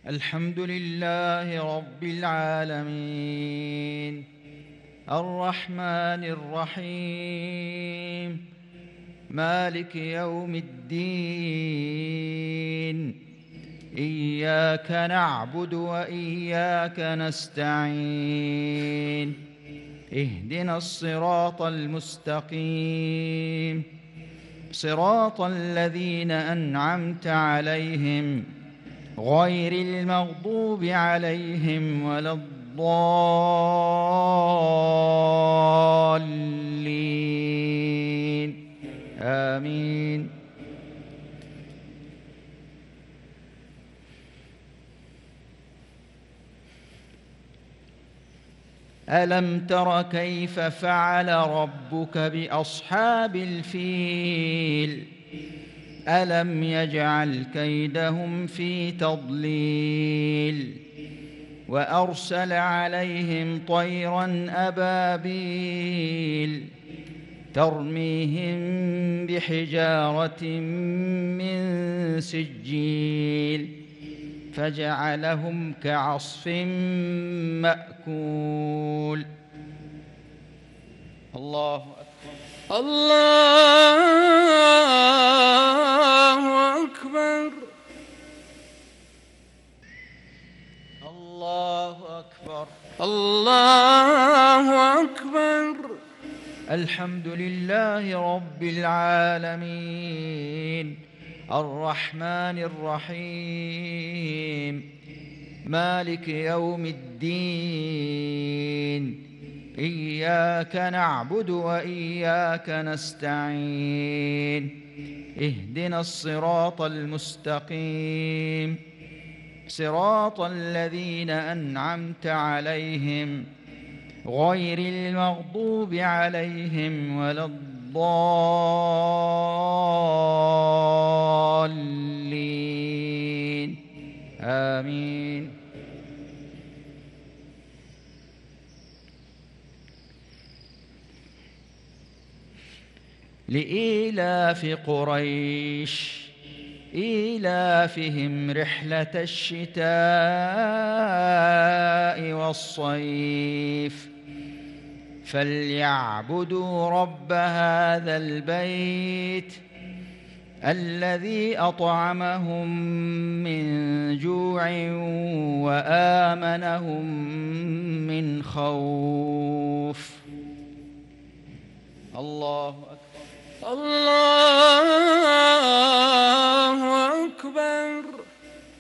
الحمد لله رب العالمين الرحمن الرحيم مالك يوم الدين إياك نعبد وإياك نستعين اهدنا الصراط المستقيم صراط الذين أنعمت عليهم غير المغضوب عليهم ولا الضالين آمين. ألم تر كيف فعل ربك بأصحاب الفيل ألم يجعل كيدهم في تضليل وأرسل عليهم طيرا أبابيل ترميهم بحجارة من سجيل فجعلهم كعصف مأكول. الله أكبر. الله أكبر. الله أكبر. الله أكبر. الحمد لله رب العالمين الرحمن الرحيم مالك يوم الدين إياك نعبد وإياك نستعين اهدنا الصراط المستقيم صراط الذين أنعمت عليهم غير المغضوب عليهم ولا الضالين آمين. لإيلاف قريش إيلافهم رحلة الشتاء والصيف فليعبدوا رب هذا البيت الذي أطعمهم من جوع وآمنهم من خوف. الله أكبر. الله أكبر.